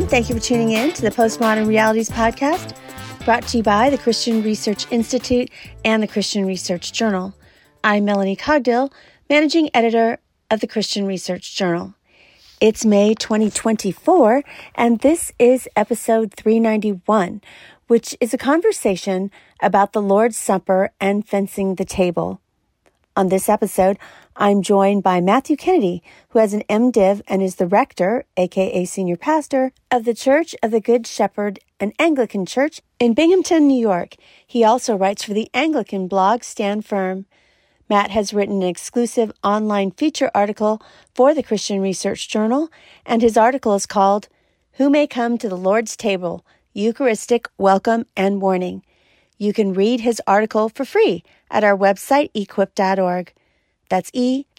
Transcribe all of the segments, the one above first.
everyone. Thank you for tuning in to the Postmodern Realities Podcast, brought to you by the Christian Research Institute and the Christian Research Journal. I'm Melanie Cogdill, Managing Editor of the Christian Research Journal. It's May 2024, and this is episode 391, which is a conversation about the Lord's Supper and fencing the table. On this episode, I'm joined by Matthew Kennedy, who has an MDiv and is the rector, aka senior pastor, of the Church of the Good Shepherd, an Anglican church in Binghamton, New York. He also writes for the Anglican blog Stand Firm. Matt has written an exclusive online feature article for the Christian Research Journal, and his article is called Who May Come to the Lord's Table? Eucharistic Welcome and Warning. You can read his article for free at our website, equip.org. That's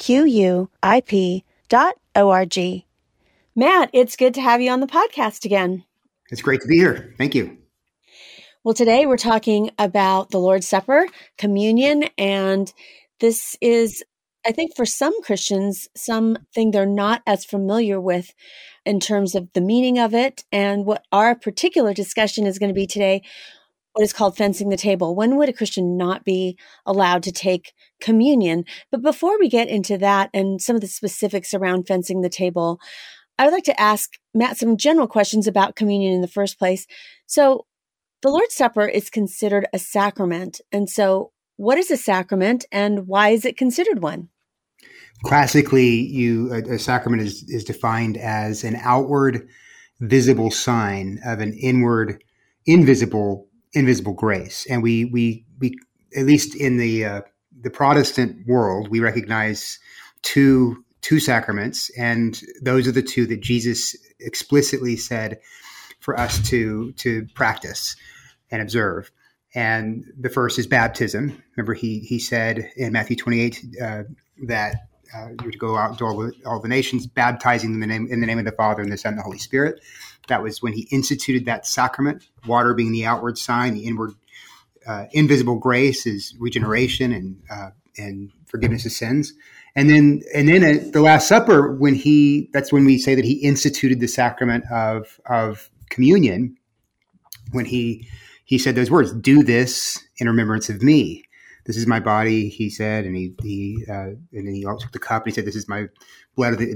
EQUIP.org. Matt, it's good to have you on the podcast again. It's great to be here. Thank you. Well, today we're talking about the Lord's Supper, communion, and this is, I think, for some Christians, something they're not as familiar with in terms of the meaning of it. And what our particular discussion is going to be today, what is called fencing the table. When would a Christian not be allowed to take communion? But before we get into that and some of the specifics around fencing the table, I would like to ask Matt some general questions about communion in the first place. So the Lord's Supper is considered a sacrament. And so what is a sacrament and why is it considered one? Classically, a sacrament is defined as an outward visible sign of an inward invisible grace. And we at least in the Protestant world, we recognize two sacraments, and those are the two that Jesus explicitly said for us to practice and observe. And the first is baptism. Remember, he said in Matthew 28 that you're to go out to all the nations, baptizing them in the name of the Father and the Son and the Holy Spirit. That was when he instituted that sacrament. Water being the outward sign, the inward invisible grace is regeneration and forgiveness of sins. And then at the Last Supper, that's when we say that he instituted the sacrament of communion, when he said those words, "Do this in remembrance of me." This is my body, he said, and and then he also took the cup and he said, "This is my blood of the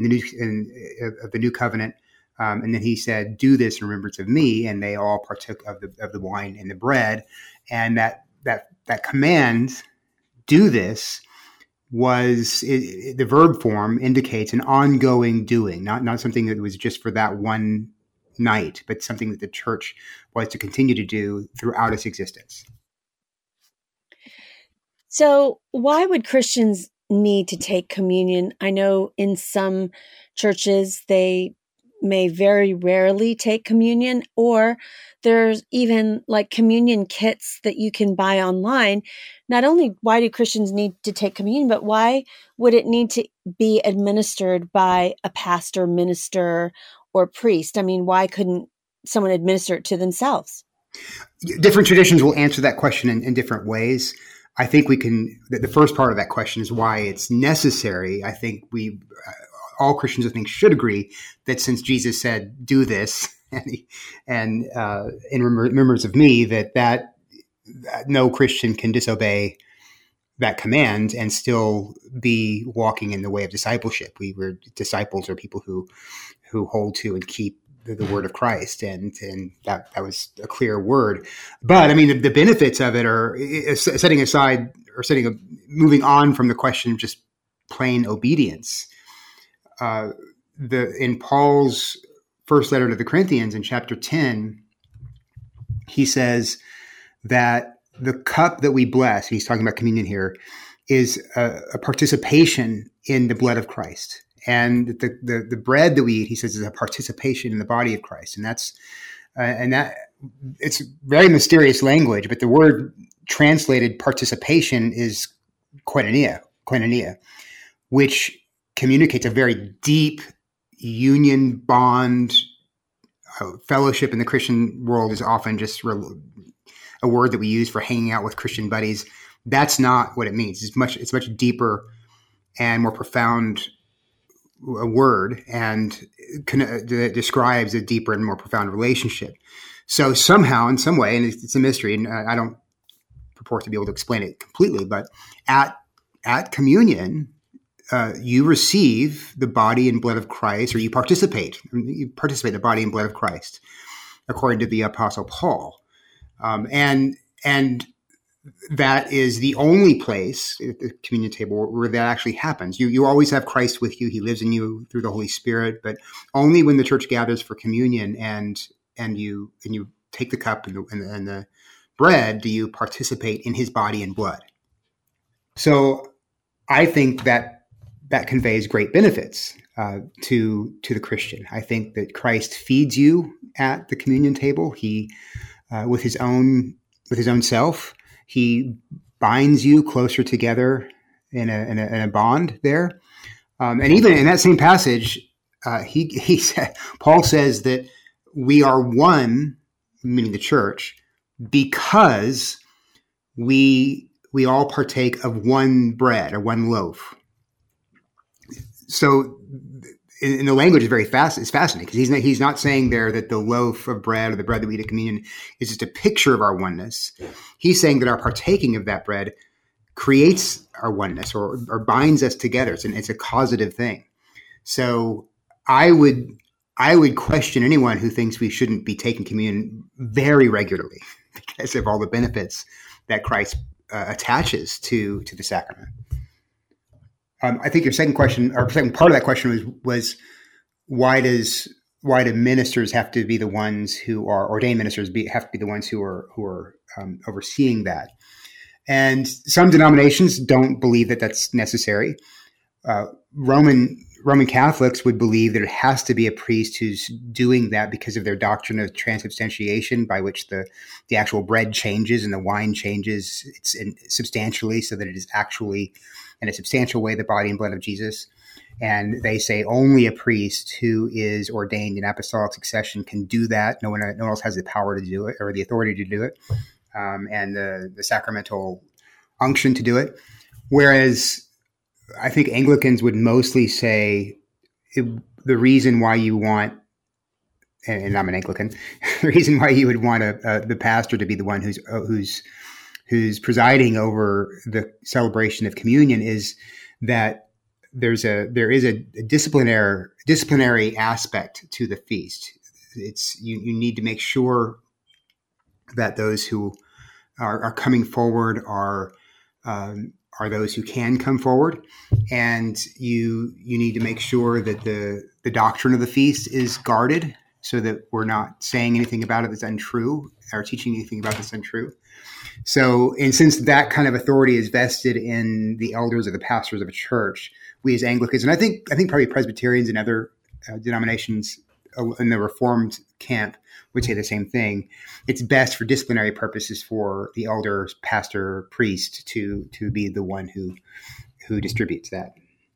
new covenant." And then he said, "Do this in remembrance of me," and they all partook of the wine and the bread. And that command, "Do this," the verb form indicates an ongoing doing, not something that was just for that one night, but something that the church was to continue to do throughout its existence. So why would Christians need to take communion? I know in some churches they may very rarely take communion, or there's even like communion kits that you can buy online. Not only why do Christians need to take communion, but why would it need to be administered by a pastor, minister, or priest? I mean, why couldn't someone administer it to themselves? Different traditions will answer that question in different ways. I think the first part of that question is why it's necessary. I think all Christians, I think, should agree that since Jesus said, "Do this," and in remembrance of me, that no Christian can disobey that command and still be walking in the way of discipleship. Disciples are people who hold to and keep the word of Christ, and that was a clear word. But I mean, the benefits of it are moving on from the question of just plain obedience. In Paul's first letter to the Corinthians in chapter 10, he says that the cup that we bless, he's talking about communion here, is a participation in the blood of Christ. And the bread that we eat, he says, is a participation in the body of Christ. And that it's very mysterious language, but the word translated participation is koinonia, which communicates a very deep union bond. Fellowship in the Christian world is often just a word that we use for hanging out with Christian buddies. That's not what it means. It's much deeper and more profound a word and that describes a deeper and more profound relationship. So somehow, in some way, and it's a mystery, and I don't purport to be able to explain it completely, but at communion, you receive the body and blood of Christ, or you participate in the body and blood of Christ, according to the Apostle Paul. And that is the only place at the communion table where that actually happens. You always have Christ with you. He lives in you through the Holy Spirit, but only when the church gathers for communion and you take the cup and the bread do you participate in his body and blood. So I think that conveys great benefits to the Christian. I think that Christ feeds you at the communion table. He with his own self, he binds you closer together in a bond there. And even in that same passage, he said, Paul says that we are one, meaning the church, because we all partake of one bread or one loaf. So in the language is it's fascinating because he's not saying there that the loaf of bread or the bread that we eat at communion is just a picture of our oneness. He's saying that our partaking of that bread creates our oneness or binds us together. It's a causative thing. So I would question anyone who thinks we shouldn't be taking communion very regularly because of all the benefits that Christ attaches to the sacrament. I think your second question, or second part of that question was why do ministers have to be the ones who are ordained ministers have to be the ones who are overseeing that? And some denominations don't believe that that's necessary. Roman Catholics would believe that it has to be a priest who's doing that because of their doctrine of transubstantiation, by which the actual bread changes and the wine changes substantially so that it is actually in a substantial way the body and blood of Jesus. And they say only a priest who is ordained in apostolic succession can do that. No one else has the power to do it or the authority to do it, and the sacramental unction to do it. Whereas I think Anglicans would mostly say the reason why you want, and I'm an Anglican, the reason why you would want the pastor to be the one who's presiding over the celebration of communion is that there is a disciplinary aspect to the feast. It's you need to make sure that those who are coming forward are those who can come forward, and you need to make sure that the doctrine of the feast is guarded, so that we're not saying anything about it that's untrue or teaching anything about that's untrue. So, and since that kind of authority is vested in the elders or the pastors of a church, we as Anglicans, and I think probably Presbyterians and other denominations in the Reformed camp would say the same thing. It's best for disciplinary purposes for the elder, pastor, priest to be the one who distributes that.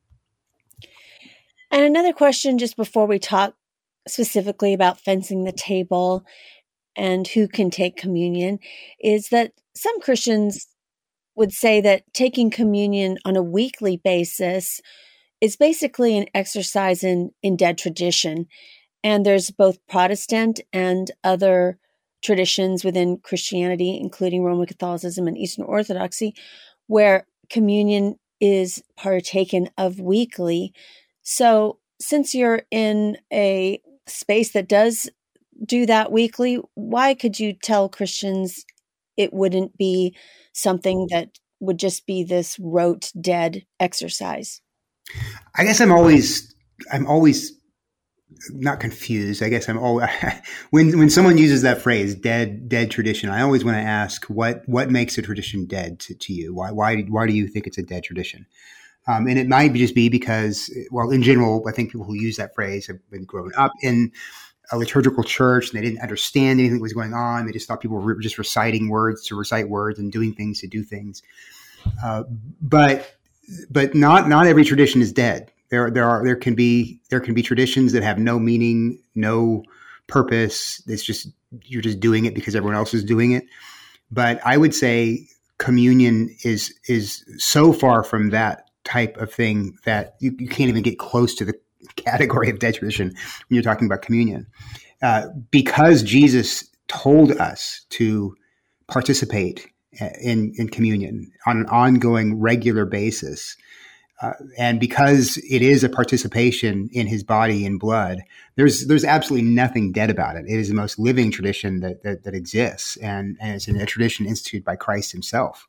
And another question, just before we talk specifically about fencing the table and who can take communion, is that some Christians would say that taking communion on a weekly basis is basically an exercise in dead tradition. And there's both Protestant and other traditions within Christianity, including Roman Catholicism and Eastern Orthodoxy, where communion is partaken of weekly. So since you're in a space that does do that weekly, why could you tell Christians it wouldn't be something that would just be this rote dead exercise? I guess I'm always not confused. I guess I'm always when someone uses that phrase dead tradition, I always want to ask what makes a tradition dead to you? Why do you think it's a dead tradition? And it might just be because, well, in general, I think people who use that phrase have been grown up in a liturgical church and they didn't understand anything that was going on. They just thought people were just reciting words to recite words and doing things to do things. But not every tradition is dead. There can be traditions that have no meaning, no purpose. It's just you're just doing it because everyone else is doing it. But I would say communion is so far from that type of thing that you can't even get close to category of dead tradition when you're talking about communion. Because Jesus told us to participate in communion on an ongoing, regular basis, and because it is a participation in his body and blood, there's absolutely nothing dead about it. It is the most living tradition that exists, and it's a tradition instituted by Christ himself.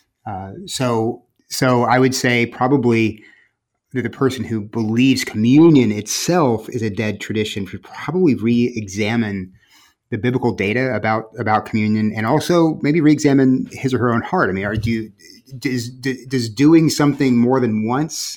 So I would say probably that the person who believes communion itself is a dead tradition should probably re-examine the biblical data about communion, and also maybe re-examine his or her own heart. I mean, does doing something more than once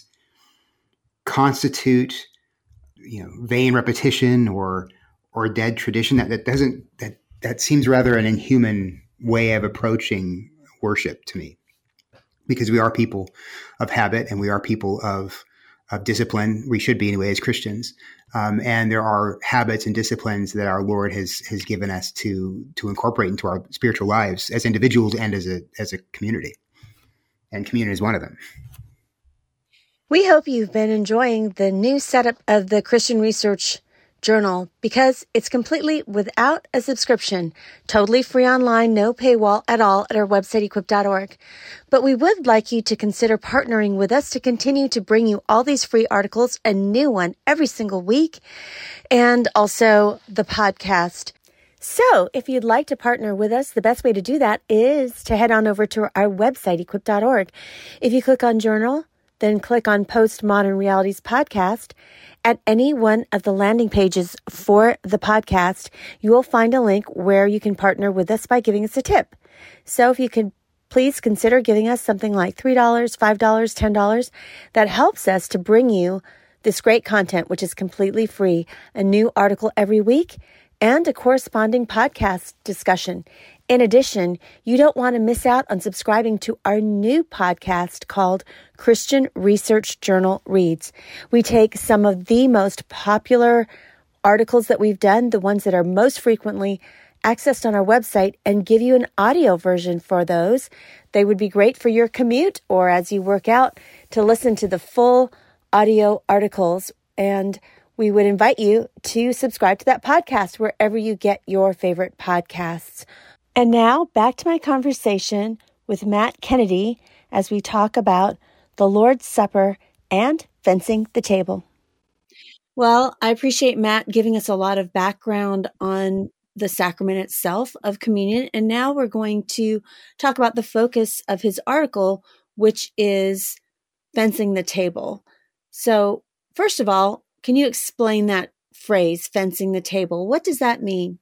constitute, vain repetition or dead tradition? That seems rather an inhuman way of approaching worship to me, because we are people of habit and we are people of discipline. We should be anyway as Christians. And there are habits and disciplines that our Lord has given us to incorporate into our spiritual lives as individuals and as a community. And communion is one of them. We hope you've been enjoying the new setup of the Christian Research Journal, because it's completely without a subscription, totally free online, no paywall at all at our website, equip.org. But we would like you to consider partnering with us to continue to bring you all these free articles, a new one every single week, and also the podcast. So if you'd like to partner with us, the best way to do that is to head on over to our website, equip.org. If you click on Journal, then click on Postmodern Realities Podcast. At any one of the landing pages for the podcast, you will find a link where you can partner with us by giving us a tip. So if you could please consider giving us something like $3, $5, $10, that helps us to bring you this great content, which is completely free, a new article every week, and a corresponding podcast discussion. In addition, you don't want to miss out on subscribing to our new podcast called Christian Research Journal Reads. We take some of the most popular articles that we've done, the ones that are most frequently accessed on our website, and give you an audio version for those. They would be great for your commute or as you work out to listen to the full audio articles. And we would invite you to subscribe to that podcast wherever you get your favorite podcasts. And now back to my conversation with Matt Kennedy as we talk about the Lord's Supper and fencing the table. Well, I appreciate Matt giving us a lot of background on the sacrament itself of communion. And now we're going to talk about the focus of his article, which is fencing the table. So first of all, can you explain that phrase, fencing the table? What does that mean?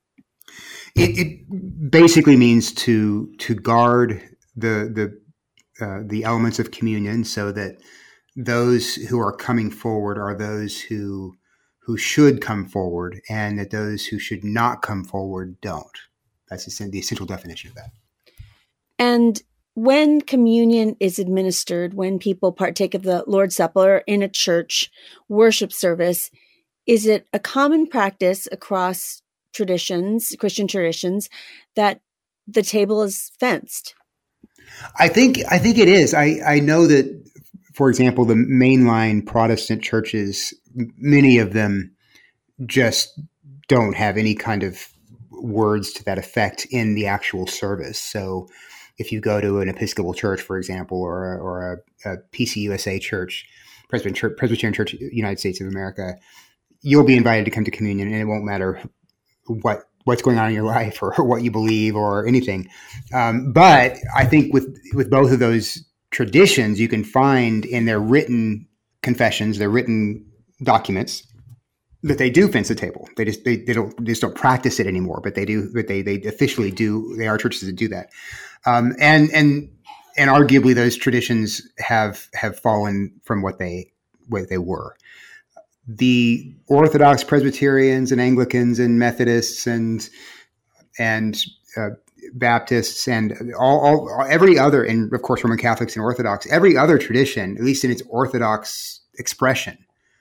It basically means to guard the elements of communion, so that those who are coming forward are those who should come forward, and that those who should not come forward don't. That's the essential definition of that. And when communion is administered, when people partake of the Lord's Supper in a church worship service, is it a common practice across traditions, Christian traditions, that the table is fenced? I think it is. I know that, for example, the mainline Protestant churches, many of them just don't have any kind of words to that effect in the actual service. So if you go to an Episcopal church, for example, or a PCUSA church, Presbyterian Church, United States of America, you'll be invited to come to communion, and it won't matter what's going on in your life or what you believe or anything. But I think with both of those traditions, you can find in their written confessions, their written documents, that they do fence the table. They don't practice it anymore, but they do. But they officially do. They are churches that do that, and arguably those traditions have fallen from what they were. The Orthodox Presbyterians and Anglicans and Methodists and Baptists and every other, and of course Roman Catholics and Orthodox, every other tradition, at least in its Orthodox expression,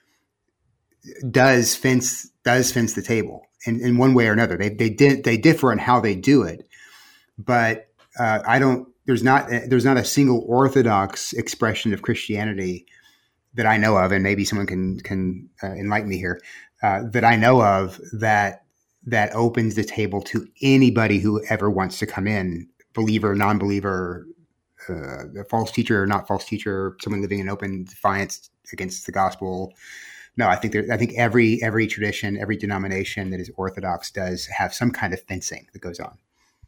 does fence the table in one way or another. They differ in how they do it, but there's not a single Orthodox expression of Christianity that I know of, and maybe someone can enlighten me here, that I know of that opens the table to anybody who ever wants to come in, believer, non-believer, a false teacher or not false teacher, someone living in open defiance against the gospel. No, I think every tradition, every denomination that is Orthodox does have some kind of fencing that goes on.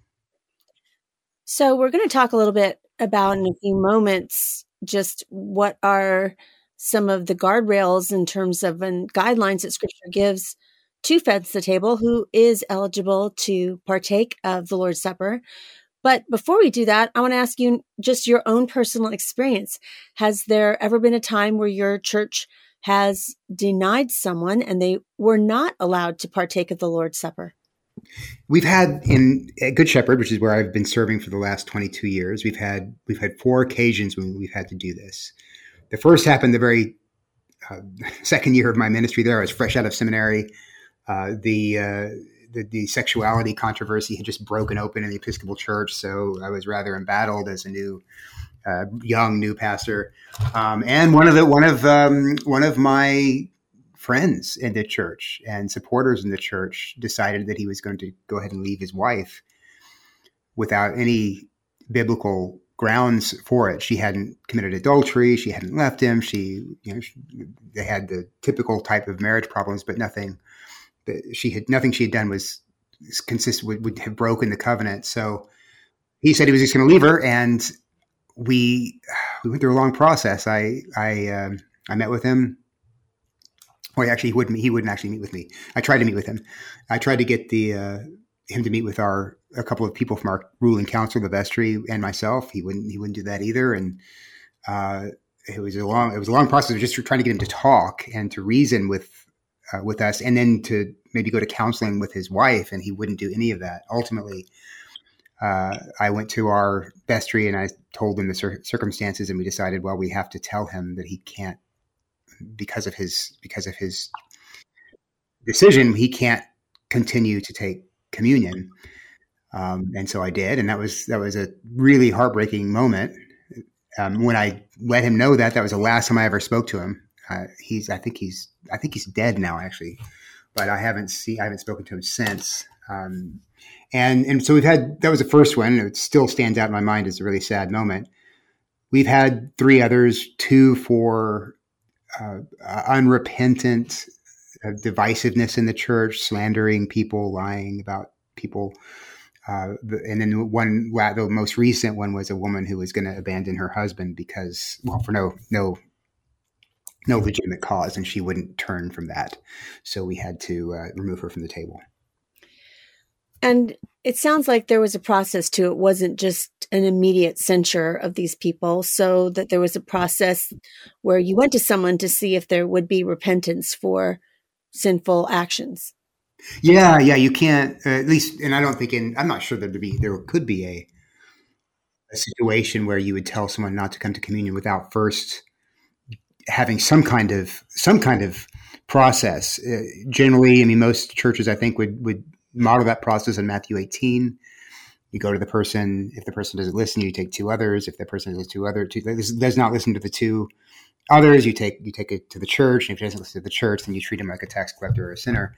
So we're going to talk a little bit about in a few moments just what are some of the guardrails in terms of guidelines that Scripture gives to feds the table who is eligible to partake of the Lord's Supper. But before we do that, I want to ask you just your own personal experience. Has there ever been a time where your church has denied someone and they were not allowed to partake of the Lord's Supper? We've had at Good Shepherd, which is where I've been serving for the last 22 years, we've had 4 occasions when we've had to do this. The first happened the very second year of my ministry there. I was fresh out of seminary. The sexuality controversy had just broken open in the Episcopal Church, so I was rather embattled as a young new pastor. And one of my friends in the church and supporters in the church decided that he was going to go ahead and leave his wife without any biblical grounds for it. She hadn't committed adultery. She hadn't left him. They had the typical type of marriage problems, but nothing she had done was consistent would have broken the covenant. So he said he was just going to leave her, and we went through a long process. I met with him. Well, actually, he wouldn't actually meet with me. I tried to meet with him. I tried to get him to meet with a couple of people from our ruling council, the vestry, and myself. He wouldn't do that either. And it was a long process of just trying to get him to talk and to reason with us, and then to maybe go to counseling with his wife. And he wouldn't do any of that. Ultimately, I went to our vestry and I told him the circumstances, and we decided, well, we have to tell him that he can't, because of his decision, he can't continue to take communion. And so I did, and that was a really heartbreaking moment. When I let him know that was the last time I ever spoke to him. I think he's dead now, actually, but I haven't spoken to him since. And so that was the first one. It still stands out in my mind as a really sad moment. We've had 3 others, 2 for unrepentant divisiveness in the church, slandering people, lying about people. And then the most recent one was a woman who was going to abandon her husband because, well, for no legitimate cause, and she wouldn't turn from that. So we had to remove her from the table. And it sounds like there was a process to it. It wasn't just an immediate censure of these people, so that there was a process where you went to someone to see if there would be repentance for sinful actions. Yeah, you can't, at least, and I don't think I'm not sure there could be a situation where you would tell someone not to come to communion without first having some kind of process. Generally, I mean, most churches, I think, would model that process in Matthew 18. You go to the person. If the person doesn't listen, you take 2 others. If the person does not listen to the 2 others, you take it to the church. And if he doesn't listen to the church, then you treat him like a tax collector or a sinner.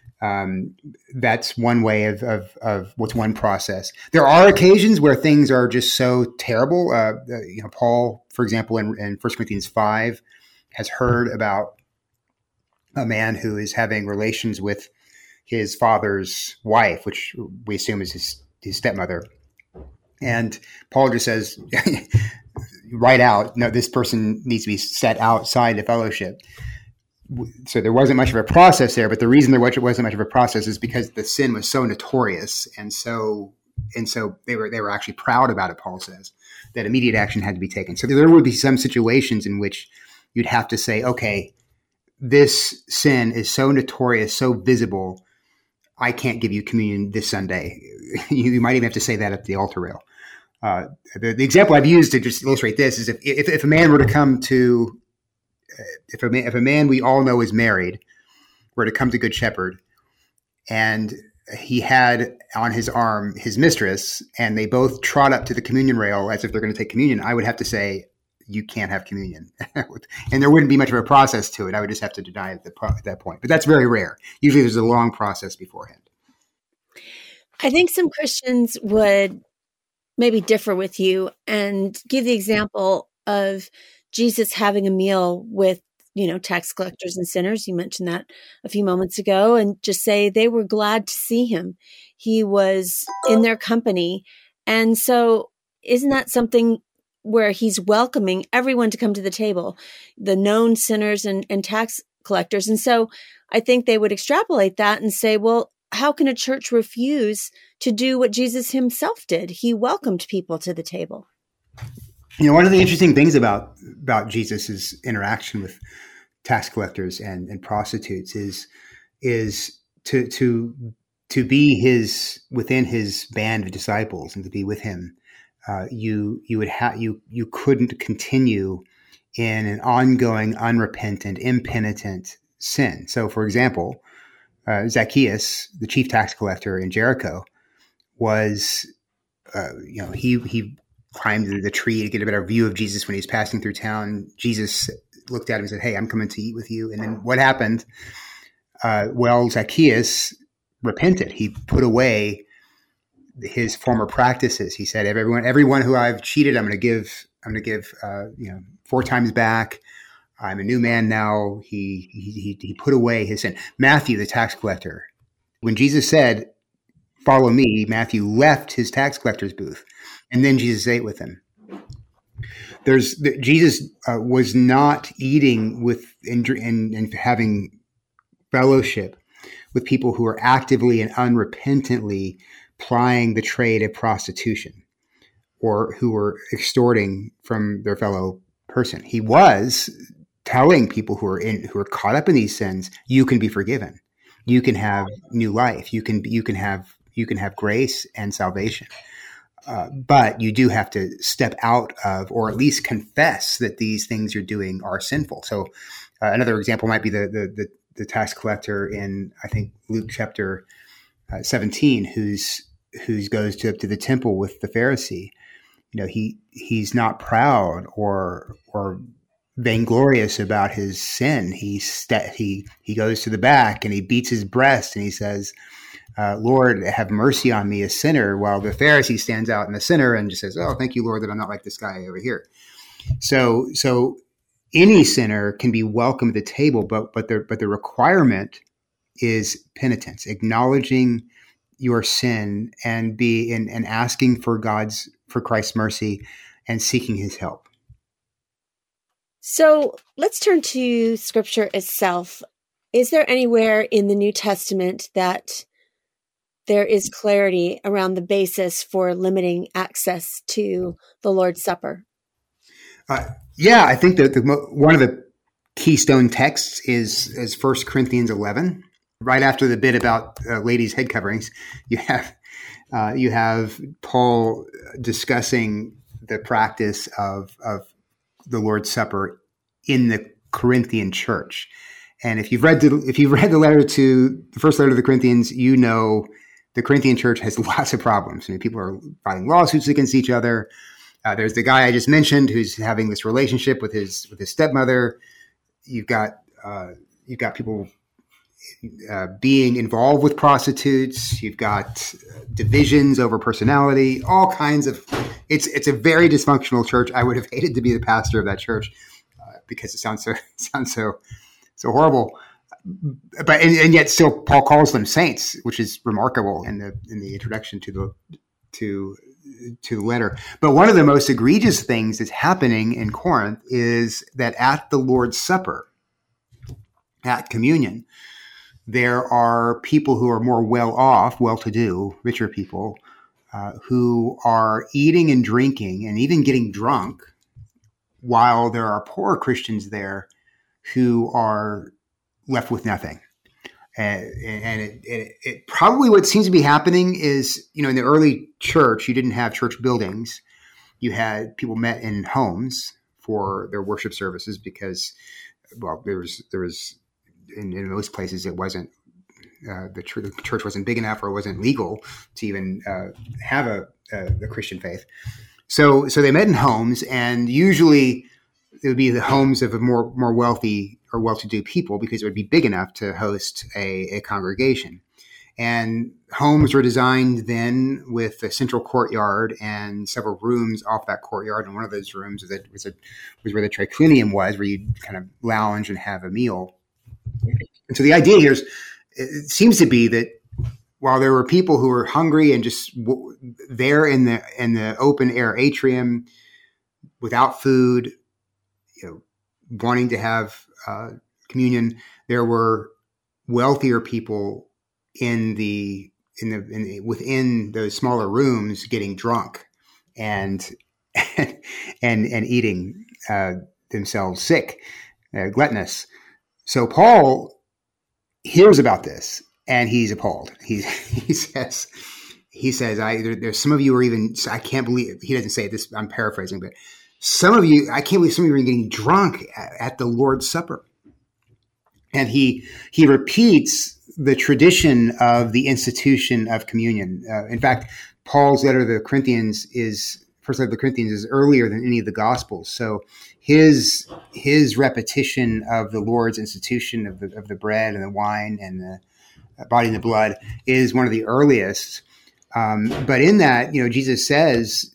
That's one way of what's one process. There are occasions where things are just so terrible. Paul, for example, in 1 Corinthians 5, has heard about a man who is having relations with his father's wife, which we assume is his stepmother. And Paul just says, right out, no, this person needs to be set outside the fellowship. So there wasn't much of a process there, but the reason there wasn't much of a process is because the sin was so notorious, and so they were actually proud about it. Paul says that immediate action had to be taken. So there would be some situations in which you'd have to say, okay, this sin is so notorious, so visible, I can't give you communion this Sunday. You might even have to say that at the altar rail. The example I've used to just illustrate this is if a man were to come to if a man we all know is married were to come to Good Shepherd, and he had on his arm his mistress, and they both trot up to the communion rail as if they're going to take communion, I would have to say, you can't have communion. And there wouldn't be much of a process to it. I would just have to deny it at that point. But that's very rare. Usually there's a long process beforehand. I think some Christians would maybe differ with you and give the example of Jesus having a meal with, tax collectors and sinners. You mentioned that a few moments ago, and just say they were glad to see him. He was in their company. And so isn't that something where he's welcoming everyone to come to the table, the known sinners and tax collectors? And so I think they would extrapolate that and say, well, how can a church refuse to do what Jesus himself did? He welcomed people to the table. One of the interesting things about Jesus's interaction with tax collectors and prostitutes is to be within his band of disciples and to be with him. You couldn't continue in an ongoing, unrepentant, impenitent sin. So, for example, Zacchaeus, the chief tax collector in Jericho, was, he climbed the tree to get a better view of Jesus when he was passing through town. Jesus looked at him and said, "Hey, I'm coming to eat with you." And then what happened? Zacchaeus repented. He put away his former practices. He said, "Everyone who I've cheated, I'm going to give 4 times back. I'm a new man now." He put away his sin. Matthew, the tax collector, when Jesus said, "Follow me," Matthew left his tax collector's booth, and then Jesus ate with him. Jesus was not eating with and having fellowship with people who are actively and unrepentantly plying the trade of prostitution or who were extorting from their fellow person. He was telling people who are caught up in these sins, you can be forgiven. You can have new life. You can have grace and salvation. But you do have to step out of, or at least confess that these things you're doing are sinful. So another example might be the tax collector in, I think, Luke chapter 17, who goes to the temple with the Pharisee. He's not proud or vainglorious about his sin. He goes to the back and he beats his breast and he says, "Lord, have mercy on me, a sinner," while the Pharisee stands out in the sinner and just says, "Oh, thank you, Lord, that I'm not like this guy over here." So any sinner can be welcome at the table, but the requirement is penitence, acknowledging your sin and asking for Christ's mercy and seeking his help. So let's turn to Scripture itself. Is there anywhere in the New Testament that there is clarity around the basis for limiting access to the Lord's Supper? Yeah, I think that one of the keystone texts is 1 Corinthians 11. Right after the bit about ladies' head coverings, you have Paul discussing the practice of the Lord's Supper in the Corinthian church. And if you've read the first letter to the Corinthians, the Corinthian church has lots of problems. People are filing lawsuits against each other. There's the guy I just mentioned who's having this relationship with his stepmother. You've got people being involved with prostitutes. You've got divisions over personality. All kinds of. It's a very dysfunctional church. I would have hated to be the pastor of that church because it sounds so horrible. But and yet still Paul calls them saints, which is remarkable in the introduction to the letter. But one of the most egregious things that's happening in Corinth is that at the Lord's Supper, at communion, there are people who are more well-off, well-to-do, richer people, who are eating and drinking and even getting drunk, while there are poorer Christians there who are left with nothing. And it probably what seems to be happening is, in the early church, you didn't have church buildings. You had people met in homes for their worship services because, well, there was in most places it wasn't, the church wasn't big enough or it wasn't legal to even have a Christian faith. So they met in homes, and usually would be the homes of a more wealthy or well-to-do people, because it would be big enough to host a congregation. And homes were designed then with a central courtyard and several rooms off that courtyard. And one of those rooms was where the triclinium was, where you'd kind of lounge and have a meal. And so the idea here is, it seems to be that while there were people who were hungry and just there in the open air atrium without food, wanting to have communion, there were wealthier people within those smaller rooms getting drunk and eating themselves sick, gluttonous. So Paul hears about this and he's appalled. He says, there's some of you are even, I can't believe, he doesn't say this, I'm paraphrasing, but some of you, I can't believe some of you are getting drunk at the Lord's Supper. And he repeats the tradition of the institution of communion. In fact, Paul's letter to the Corinthians first letter to the Corinthians is earlier than any of the Gospels. So his repetition of the Lord's institution of the bread and the wine and the body and the blood is one of the earliest. But in that, Jesus says,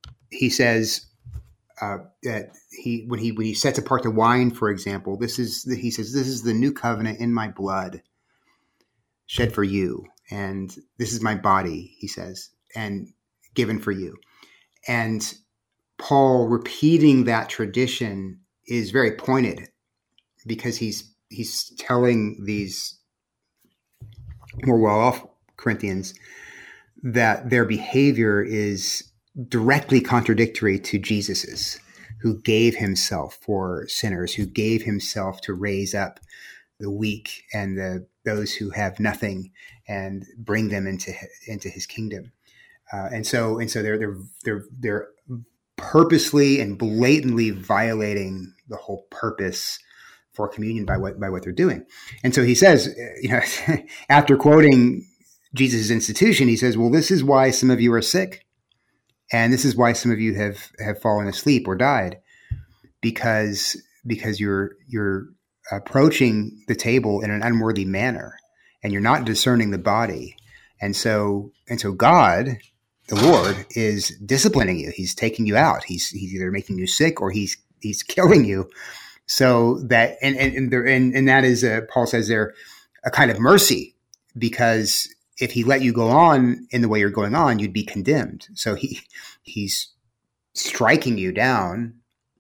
that when he sets apart the wine, for example, this is the new covenant in my blood, shed for you, and this is my body, he says, and given for you. And Paul repeating that tradition is very pointed, because he's telling these more well-off Corinthians that their behavior is directly contradictory to Jesus's, who gave himself for sinners, who gave himself to raise up the weak and those who have nothing and bring them into his kingdom. And so they're purposely and blatantly violating the whole purpose for communion by what they're doing. And so he says, after quoting Jesus' institution, he says, well, this is why some of you are sick. And this is why some of you have fallen asleep or died, because you're approaching the table in an unworthy manner, and you're not discerning the body. And so God, the Lord, is disciplining you. He's taking you out. He's either making you sick or he's killing you. So that and that is Paul says there a kind of mercy, because if he let you go on in the way you're going on, you'd be condemned. So he's striking you down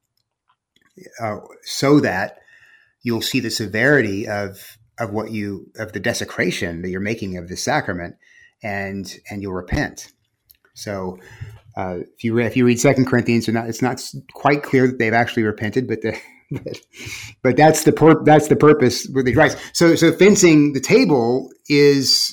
so that you'll see the severity of the desecration that you're making of this sacrament, and you'll repent. So if you read 2 Corinthians, it's not quite clear that they've actually repented, but that's the purpose with these rites. So fencing the table is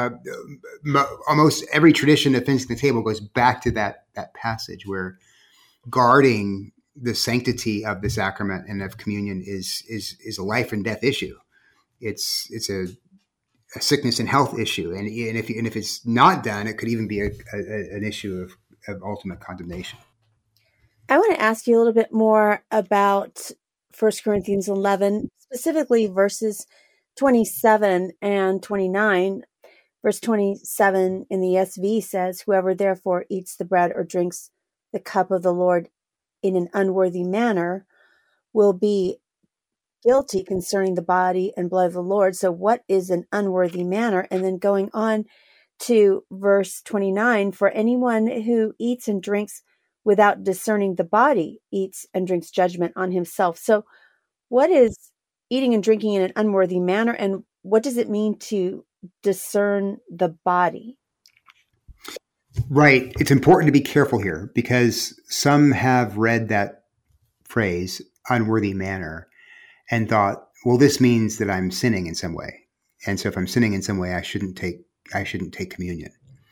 almost every tradition of fencing the table goes back to that passage where guarding the sanctity of the sacrament and of communion is a life and death issue. It's a sickness and health issue, and if it's not done, it could even be an issue of ultimate condemnation. I want to ask you a little bit more about 1 Corinthians 11, specifically verses 27 and 29. Verse 27 in the ESV says, "Whoever therefore eats the bread or drinks the cup of the Lord in an unworthy manner will be guilty concerning the body and blood of the Lord." So what is an unworthy manner? And then going on to verse 29, "For anyone who eats and drinks without discerning the body eats and drinks judgment on himself." So what is eating and drinking in an unworthy manner, and what does it mean to discern the body? Right. It's important to be careful here, because some have read that phrase, unworthy manner, and thought, well, this means that I'm sinning in some way. And so if I'm sinning in some way, I shouldn't take communion.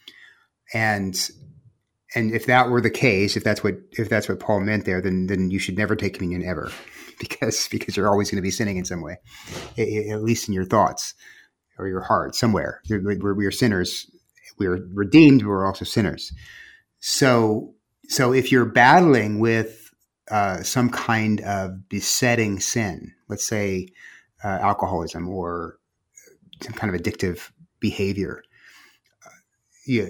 And if that were the case, if that's what Paul meant there, then you should never take communion ever, because you're always going to be sinning in some way, at least in your thoughts or your heart somewhere. We are sinners. We are redeemed, but we're also sinners. So if you're battling with some kind of besetting sin, let's say alcoholism or some kind of addictive behavior. Yeah,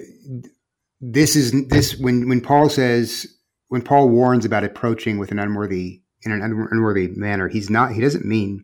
when Paul warns about approaching with an unworthy manner, he doesn't mean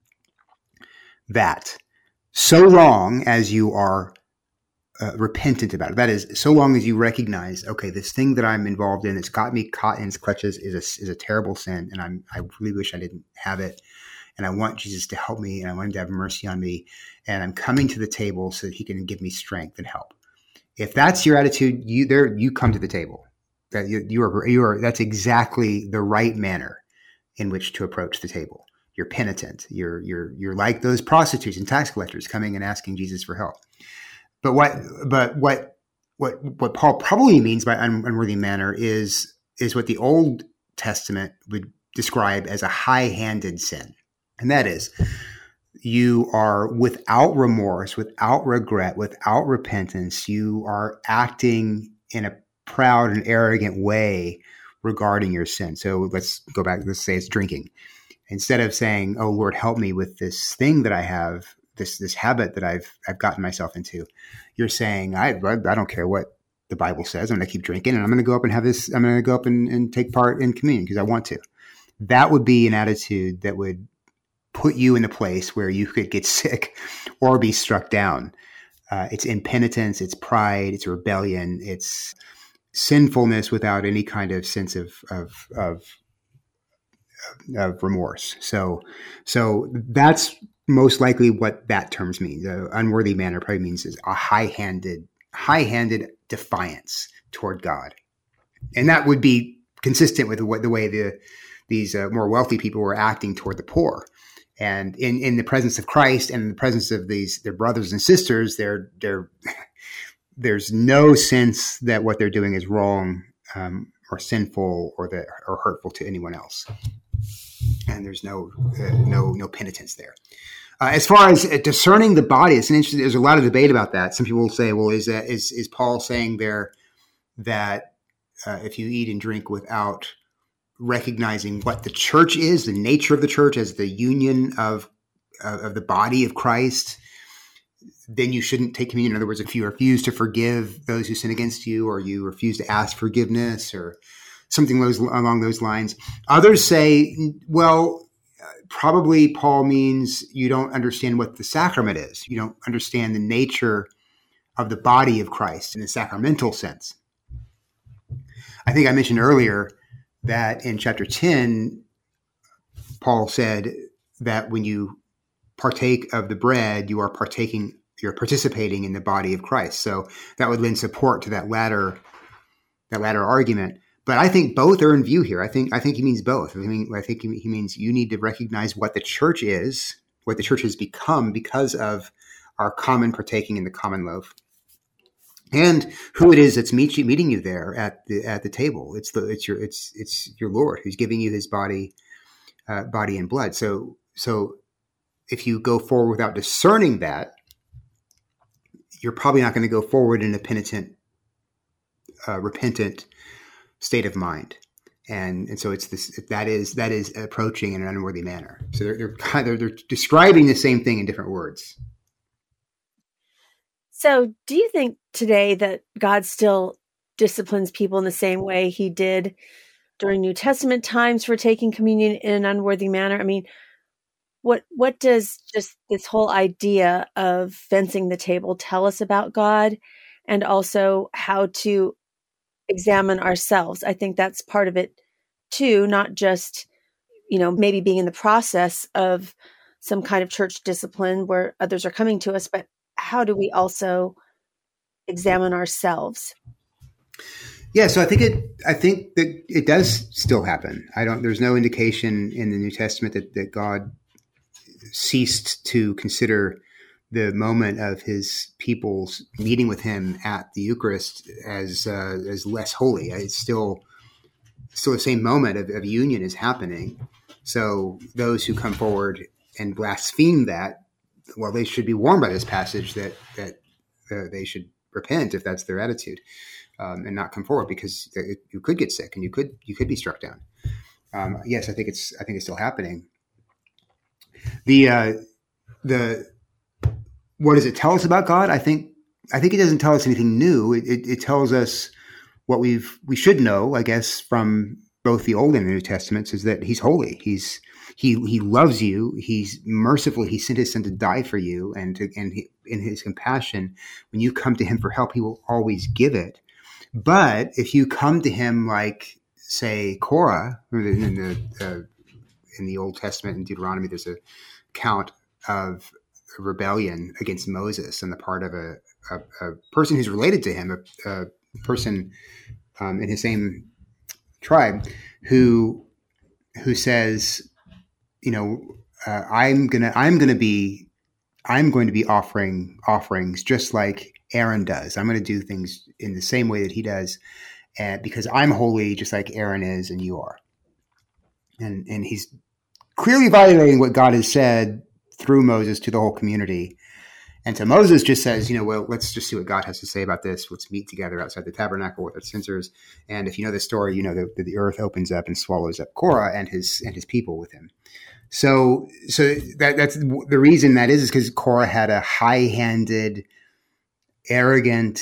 that so long as you are repentant about it. That is, so long as you recognize, okay, this thing that I'm involved in, it's got me caught in its clutches, is a terrible sin, and I really wish I didn't have it, and I want Jesus to help me, and I want him to have mercy on me, and I'm coming to the table so that he can give me strength and help. If that's your attitude, you come to the table. That's exactly the right manner in which to approach the table. You're penitent. You're like those prostitutes and tax collectors coming and asking Jesus for help. But what Paul probably means by unworthy manner is what the Old Testament would describe as a high-handed sin. And that is, you are without remorse, without regret, without repentance. You are acting in a proud and arrogant way regarding your sin. So let's go back. Let's say it's drinking. Instead of saying, "Oh Lord, help me with this thing that I have, this habit that I've gotten myself into," you're saying, I don't care what the Bible says. I'm going to keep drinking, and I'm going to go up and have this. I'm going to go up and take part in communion because I want to. That would be an attitude that would put you in a place where you could get sick or be struck down. It's impenitence, it's pride, it's rebellion, it's sinfulness without any kind of sense of remorse. So that's most likely what that term means. Unworthy manner probably means is a high-handed defiance toward God, and that would be consistent with the way these more wealthy people were acting toward the poor. And in the presence of Christ and in the presence of their brothers and sisters, there's no sense that what they're doing is wrong or sinful or hurtful to anyone else. And there's no penitence there. As far as discerning the body, it's an interesting. There's a lot of debate about that. Some people will say, "Well, is Paul saying there that if you eat and drink without recognizing what the church is, the nature of the church as the union of the body of Christ, then you shouldn't take communion"? In other words, if you refuse to forgive those who sin against you, or you refuse to ask forgiveness, or something along those lines. Others say, well, probably Paul means you don't understand what the sacrament is. You don't understand the nature of the body of Christ in the sacramental sense. I think I mentioned earlier that in chapter 10, Paul said that when you partake of the bread, you're participating in the body of Christ. So that would lend support to that latter argument. But I think both are in view here. I think he means both. I think he means you need to recognize what the church is, what the church has become because of our common partaking in the common loaf, and who it is that's meeting you there at the table. It's your Lord who's giving you his body and blood. So if you go forward without discerning that, you're probably not going to go forward in a penitent, repentant state of mind. And so that is approaching in an unworthy manner. So they're describing the same thing in different words. So do you think today that God still disciplines people in the same way he did during New Testament times for taking communion in an unworthy manner? I mean, what does just this whole idea of fencing the table tell us about God, and also how to examine ourselves? I think that's part of it too, not just, maybe being in the process of some kind of church discipline where others are coming to us, but how do we also examine ourselves? Yeah, so I think that it does still happen. There's no indication in the New Testament that God ceased to consider the moment of his people's meeting with him at the Eucharist as less holy. It's still the same moment of union is happening. So those who come forward and blaspheme that, well, they should be warned by this passage that they should repent if that's their attitude, and not come forward, because you could get sick and you could be struck down. Yes, I think it's still happening. The what does it tell us about God? I think it doesn't tell us anything new. It tells us what we should know, I guess, from both the Old and the New Testaments, is that He's holy. He loves you. He's merciful. He sent His Son to die for you, and in His compassion, when you come to Him for help, He will always give it. But if you come to Him like, say, Korah, in the Old Testament, in Deuteronomy, there's a count of a rebellion against Moses on the part of a person who's related to him, a person in his same tribe, who says, I'm going to be offering offerings just like Aaron does. I'm going to do things in the same way that he does, because I'm holy, just like Aaron is, and you are. And he's clearly violating what God has said through Moses to the whole community. And so Moses just says, well, let's just see what God has to say about this. Let's meet together outside the tabernacle with our censers. And if you know the story, you know that the earth opens up and swallows up Korah and his people with him. So that's the reason that is because Korah had a high-handed, arrogant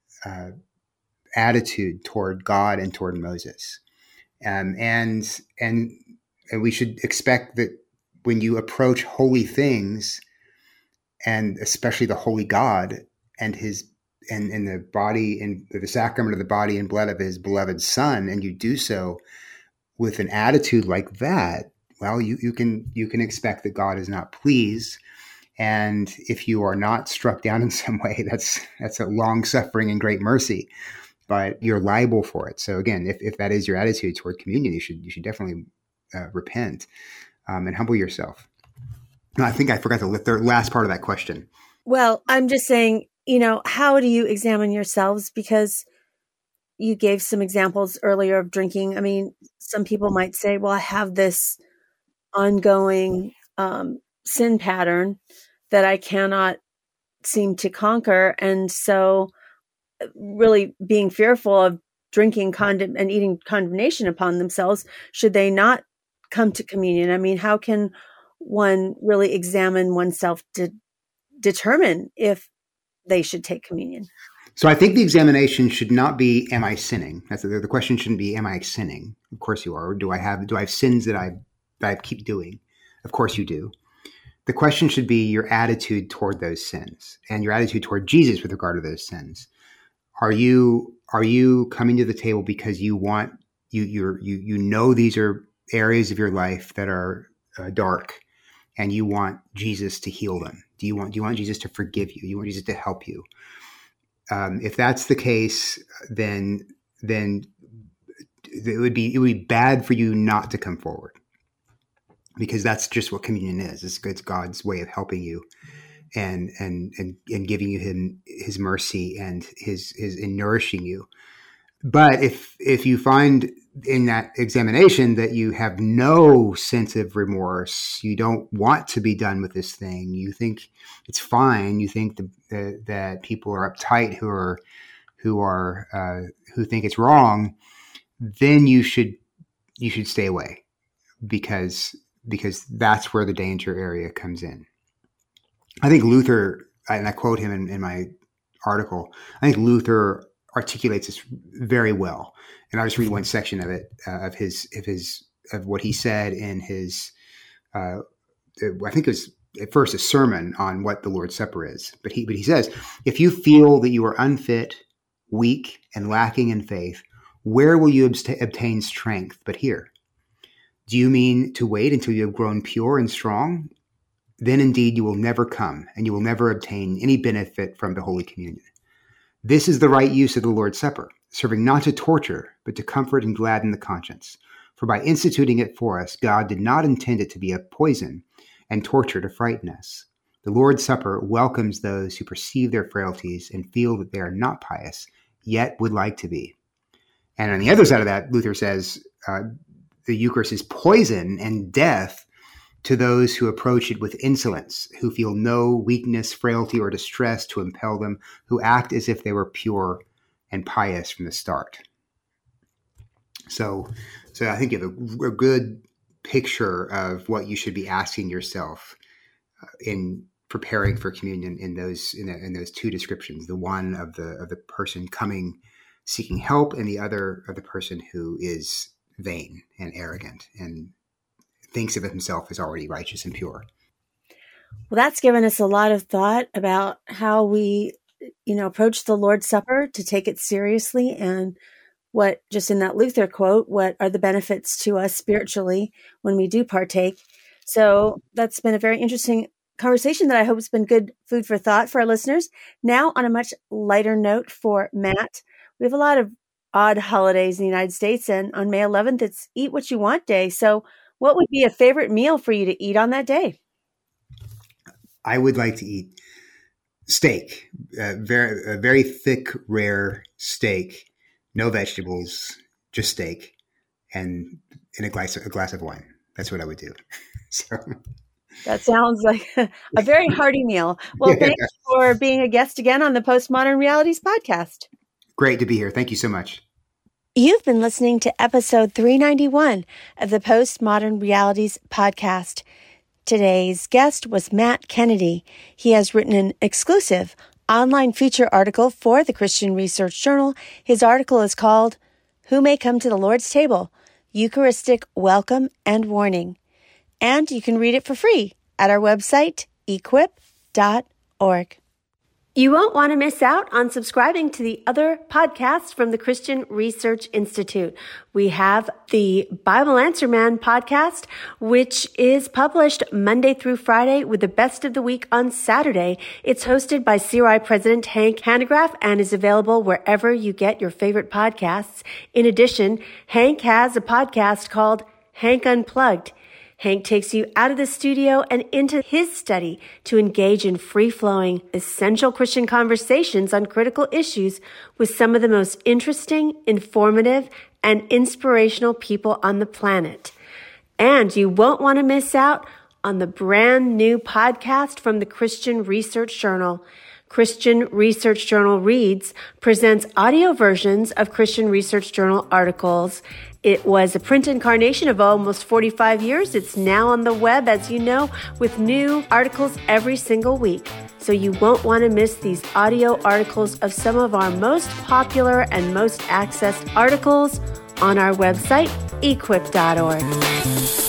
attitude toward God and toward Moses. And we should expect that when you approach holy things, and especially the holy God and the body and the sacrament of the body and blood of His beloved Son, and you do so with an attitude like that, well, you can expect that God is not pleased. And if you are not struck down in some way, that's a long suffering and great mercy, but you're liable for it. So again, if that is your attitude toward communion, you should definitely repent and humble yourself. No, I think I forgot the last part of that question. Well, I'm just saying, how do you examine yourselves? Because you gave some examples earlier of drinking. I mean, some people might say, well, I have this ongoing sin pattern that I cannot seem to conquer. And so really being fearful of drinking and eating condemnation upon themselves, should they not come to communion? I mean, how can one really examine oneself to determine if they should take communion? So I think the examination should not be, am I sinning? The question shouldn't be, am I sinning? Of course you are. Or do I have sins that I keep doing? Of course you do. The question should be your attitude toward those sins and your attitude toward Jesus with regard to those sins. Are you coming to the table because you want, you know these are areas of your life that are dark, and you want Jesus to heal them? Do you want Jesus to forgive you? You want Jesus to help you? If that's the case, then it would be bad for you not to come forward, because that's just what communion is. It's God's way of helping you and giving you His mercy and his in nourishing you. But if you find in that examination that you have no sense of remorse, you don't want to be done with this thing, you think it's fine, you think that people are uptight who think it's wrong, then you should stay away, because that's where the danger area comes in. I think Luther, and I quote him in my article, I think Luther articulates this very well. And I'll just read one section of it, of what he said in his, I think it was at first a sermon on what the Lord's Supper is. But he says, if you feel that you are unfit, weak, and lacking in faith, where will you obtain strength but here? Do you mean to wait until you have grown pure and strong? Then indeed you will never come, and you will never obtain any benefit from the Holy Communion. This is the right use of the Lord's Supper, serving not to torture, but to comfort and gladden the conscience. For by instituting it for us, God did not intend it to be a poison and torture to frighten us. The Lord's Supper welcomes those who perceive their frailties and feel that they are not pious, yet would like to be. And on the other side of that, Luther says the Eucharist is poison and death to those who approach it with insolence, who feel no weakness, frailty, or distress to impel them, who act as if they were pure and pious from the start. So So I think you have a good picture of what you should be asking yourself in preparing for communion in those two descriptions: the one of the person coming seeking help, and the other of the person who is vain and arrogant and thinks of himself as already righteous and pure. Well, that's given us a lot of thought about how we, approach the Lord's Supper, to take it seriously, and what, just in that Luther quote, what are the benefits to us spiritually when we do partake. So that's been a very interesting conversation that I hope has been good food for thought for our listeners. Now, on a much lighter note for Matt, we have a lot of odd holidays in the United States, and on May 11th, it's Eat What You Want Day. So what would be a favorite meal for you to eat on that day? I would like to eat steak, a very thick, rare steak, no vegetables, just steak, and in a glass of wine. That's what I would do. So that sounds like a very hearty meal. Well, thanks for being a guest again on the Postmodern Realities podcast. Great to be here. Thank you so much. You've been listening to episode 391 of the Postmodern Realities podcast. Today's guest was Matt Kennedy. He has written an exclusive online feature article for the Christian Research Journal. His article is called Who May Come to the Lord's Table? Eucharistic Welcome and Warning. And you can read it for free at our website, equip.org. You won't want to miss out on subscribing to the other podcasts from the Christian Research Institute. We have the Bible Answer Man podcast, which is published Monday through Friday with the best of the week on Saturday. It's hosted by CRI President Hank Hanegraaff and is available wherever you get your favorite podcasts. In addition, Hank has a podcast called Hank Unplugged. Hank takes you out of the studio and into his study to engage in free-flowing, essential Christian conversations on critical issues with some of the most interesting, informative, and inspirational people on the planet. And you won't want to miss out on the brand new podcast from the Christian Research Journal. Christian Research Journal Reads presents audio versions of Christian Research Journal articles. It was a print incarnation of almost 45 years. It's now on the web, as you know, with new articles every single week. So you won't want to miss these audio articles of some of our most popular and most accessed articles on our website, equip.org.